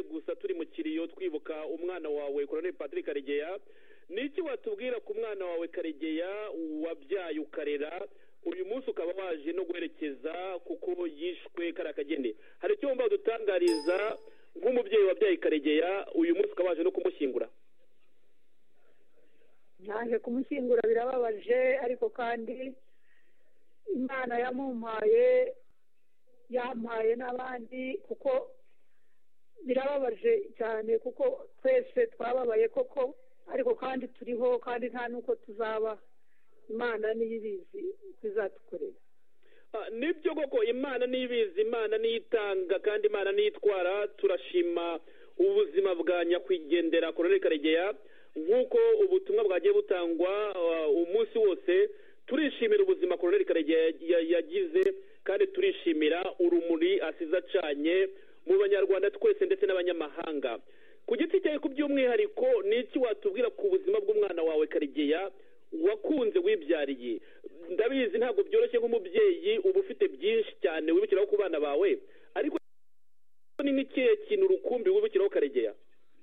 rimwe gusa turi mu kiriyo twibuka umwana wawe Colonel Patrick Karegeya. Niki watubwira ku mwana wawe Karegeya wabyaye ukarera uyu munsi ukaba waje no guherekeza kuko yishwe karakagene? Hari icyo wumva dutangariza nk'umubyeyi wabyaye Karegeya uyu munsi ukaba waje no kumushyingura? naje kumushyingura birababaje, ariko kandi Imana yampaye n'abandi, kuko birababaje cyane kuko twese twababaye koko, ariko kandi turiho kandi nta nuko tuzaba. Imana niyo ibizi izatukorera. Nibyo koko Imana niyo ibizi, Imana niyo itanga kandi Imana niyo itwara. Turashima ubuzima bwa nyakwigendera Colonel Karegeya nk'uko ubutumwa bwagiye butangwa umunsi wose. Turishimira ubuzima Colonel Karegeya yagize kandi turishimira urumuri asize acanye mu banyarwanda twese ndetse n'abanyamahanga. Ku giti cyawe ku by'umwihariko niki watubwira ku buzima bw'umwana wawe Karegeya wakunze wibyariye? Ndabizi ntabwo byoroshye nk'umubyeyi, uba ufite byinshi cyane wibukiraho ku bana bawe, ariko ni nk'ikihe kintu rukumbi wibukiraho Karegeya?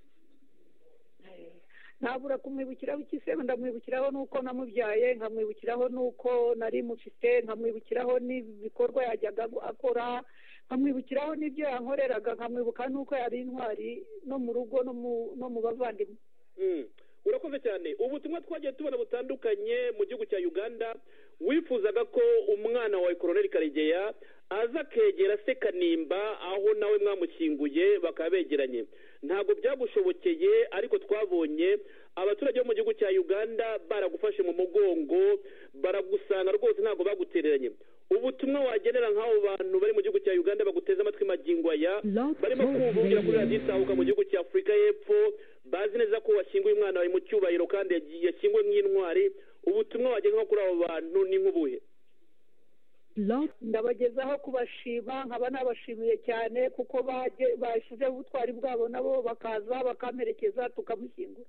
Ntabura kumwibukiraho iki se? Ndamwibukiraho nuko namubyaye, nkamwibukiraho nuko nari mufite, nkamwibukiraho n'ibikorwa yajyaga akora, nkamwibukiraho n'ibyo yankoreraga, nkamwibuka nuko yari intwari no mu rugo no mu bavandimwe. Urakoze cyane. Ubutumwa twagiye tubona butandukanye mu gihugu cya Uganda, wifuzaga ko umwana wawe Colonel Karegeya aza akegera se Kanimba aho nawe mwamushyinguye bakaba begeranye. Ntabwo byagushobokeye, ariko twabonye abaturage bo mu gihugu cya Uganda baragufashe mu mugongo, baragusanga rwose, ntabwo bagutereranye. Ubutumwa wagenera nk'abo bantu bari mu gihugu cya Uganda baguteza amatwi magingo aya, barimo kumvira kuri radiyo Isahuka mu gihugu cya Afurika y'Epfo, bazi neza ko washyinguye umwana wawe mu cyubahiro kandi yashyinguwe nk'intwari, ubutumwa wagenera kuri abo bantu ni nk'ubuhe? Ndabagezaho kubashima, nkaba nabashimiye cyane kuko bashyizeho ubutwari bwabo, nabo bakaza bakamerekeza tukamushyingura.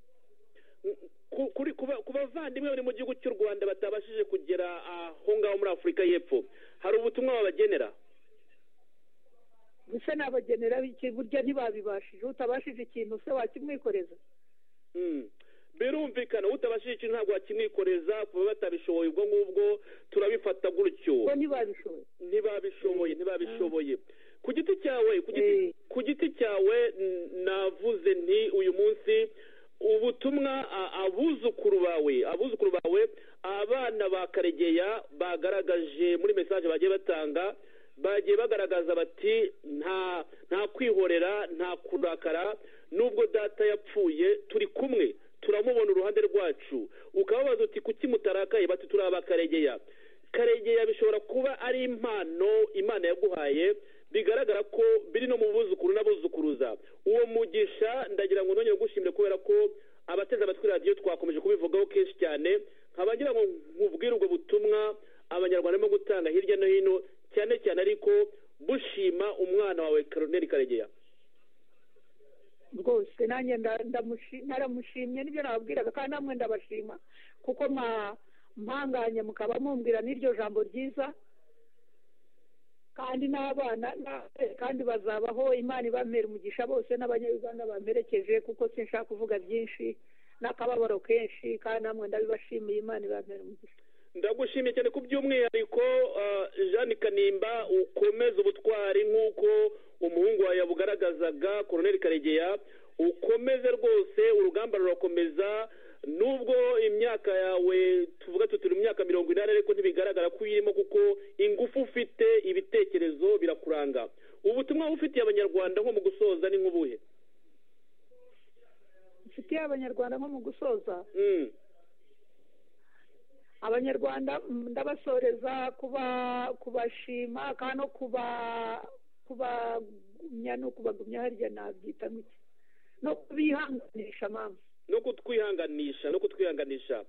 Ku bavandimwe bari mu gihugu cy'u Rwanda batabashije kugera aho ngaho muri Afurika y'Epfo, hari ubutumwa babagenera? Gusa nabagenera iki? Burya ntibabibashije. Utabashije ikintu se wakimwikoreza? Birumvikana, utabashije ikintu ntabwo wakimwikoreza. Kuba batabishoboye ubwo ngubwo turabifata gutyo. Ntibabishoboye. Ku giti cyawe navuze nti uyu munsi ubutumwa abuzukuru bawe abana ba Karegeya bagaragaje muri message bagiye batanga, bagiye bagaragaza bati nta kwihorera, nta kurakara, nubwo data yapfuye turi kumwe, turamubona uruhande rwacu. Ukababaza uti kuki mutarakaye? Bati turi aba Karegeya. Karegeya bishobora kuba ari impano Imana yaguhaye, bigaragara ko biri no mu buzukuru n'abuzukuruza. Uwo mugisha ndagira ngo nongere gushimire kubera ko abateze amatwi radiyo twakomeje kubivugaho kenshi cyane. Nkabagira ngo nkubwire ubwo butumwa abanyarwanda barimo gutanga hirya no hino, cyane cyane ariko bushima umwana wawe Colonel Karegeya. Rwose nanjye naramushimye, nibyo nababwiraga, kandi namwe ndabashima kuko mpanganye mukaba mumbwira n'iryo jambo ryiza, kandi n'abana kandi bazabaho. Imana ibamera umugisha bose n'abanyarwanda bamperekeje, kuko sinshaka kuvuga byinshi n'akababaro kenshi, kandi namwe ndabibashimiye. Imana ibamera umugisha. Ndagushimiye cyane ku by'umwihariko Jeanne Kanimba, ukomeze ubutwari nk'uko umuhungu wawe yabugaragazaga Colonel Karegeya, ukomeze rwose, urugamba rurakomeza. Nubwo imyaka yawe tuvuga turi mu myaka 80, ariko ntibigaragara ko uyirimo, kuko ingufu ufite, ibitekerezo birakuranga. Ubutumwa ufitiye abanyarwanda nko mu gusoza ni nk'ubuhe? Ufitiye abanyarwanda nko mu gusoza? Abanyarwanda ndabasoreza kubashima kandi no kubagumya harya nabyita nk'iki, no kubihanganisha mama, no kutwihanganisha.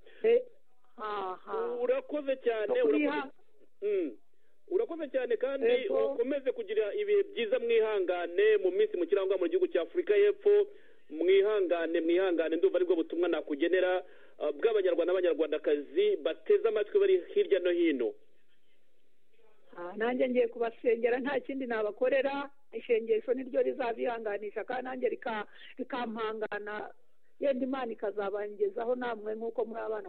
Urakoze cyane, urakoze cyane, kandi ukomeze kugira ibihe byiza. Mwihangane mu minsi mu kirangwa mu gihugu cya Afurika y'Epfo, mwihangane. Ndumva aribwo butumwa nakugenera bw'abanyarwanda n'abanyarwandakazi bateze amatwi bari hirya no hino. nanjye ngiye kubasengera nta kindi nabakorera, isengesho niryo rizabihanganisha kandi nanjye rikampangana, yenda Imana ikazabangezaho namwe nk'uko muri abana